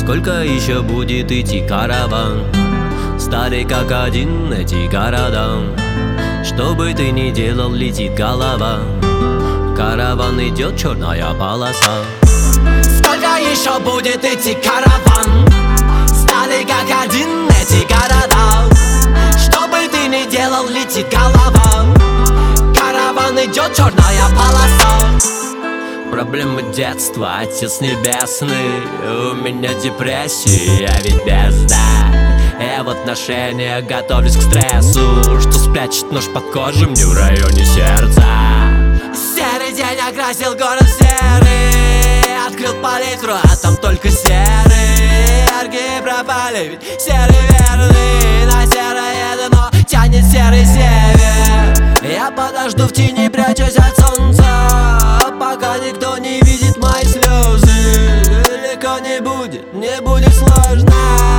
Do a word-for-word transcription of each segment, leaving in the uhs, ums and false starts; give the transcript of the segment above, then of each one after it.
Сколько еще будет идти караван? Стали как один эти города. Что бы ты ни делал, летит голова. Караван идет, черная полоса. Сколько еще будет идти караван? Стали как один эти города. Что бы ты ни делал, летит голова. Караван идет, черная полоса. Проблемы детства, Отец Небесный. У меня депрессия, я ведь безда. Я в отношениях готовлюсь к стрессу, что спрячет нож под кожей мне в районе сердца. Серый день окрасил город в серый. Открыл палитру, а там только серый. Яркие пропали, ведь серый верный. На серое дно тянет серый север. Я подожду в тени, прячусь от солнца, пока никто не видит мои слезы. Легко не будет, не будет сложно.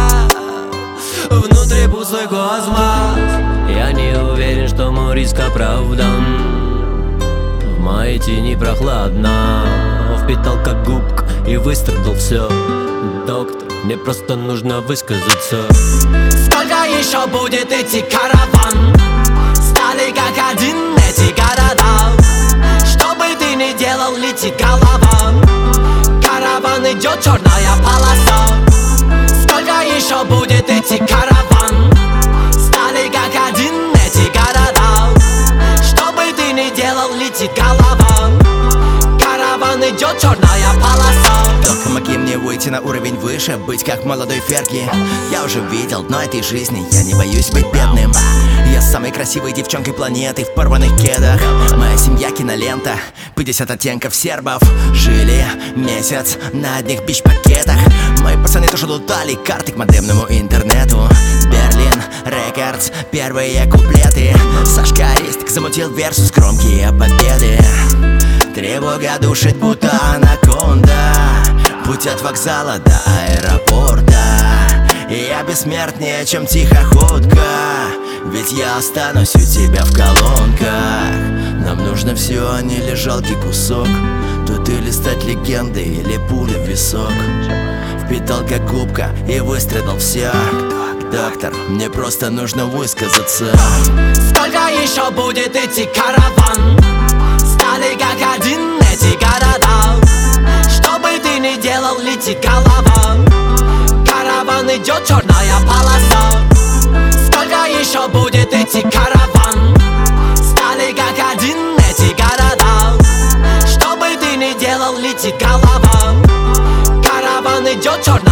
Внутри пустой космос. Я не уверен, что мой риск оправдан. В моей тени прохладно. Впитал как губка и выстрадал все. Доктор, мне просто нужно высказаться. Сколько еще будет идти караван? Стали как один эти города. Что бы ты ни делал, летит голова. Караван идет, черная полоса. Сколько еще будет идти караван? Стали как один эти города. Что бы ты ни делал, летит голова. Караван идет, черная полоса. Только помоги мне выйти на уровень выше, быть как молодой Ферги. Я уже видел дно этой жизни, я не боюсь быть бедным. Я с самой красивой девчонкой планеты в порванных кедах. Моя семья кинолента, пятьдесят оттенков сербов. Жили месяц на одних бич-пакетах. Мои пацаны тоже лутали карты к модемному интернету. Берлин Рекордс, первые куплеты. Сашка Аристик замутил версус, громкие победы. Тревога душит, будто анаконда. Путь от вокзала до аэропорта. И я бессмертнее, чем тихоходка. Ведь я останусь у тебя в колонках. Нам нужно все, а не лишь жалкий кусок. Тут или стать легендой, или пуля в висок. Впитал как губка и выстрадал все. Доктор, мне просто нужно высказаться. Сколько еще будет идти караван? Стали как один эти города. Что бы ты ни делал, летит голова. Караван идет, черная полоса. Сколько еще будет идти караван? Стали как один эти города. Что бы ты ни делал, летит голова. Караван идет, черная полоса.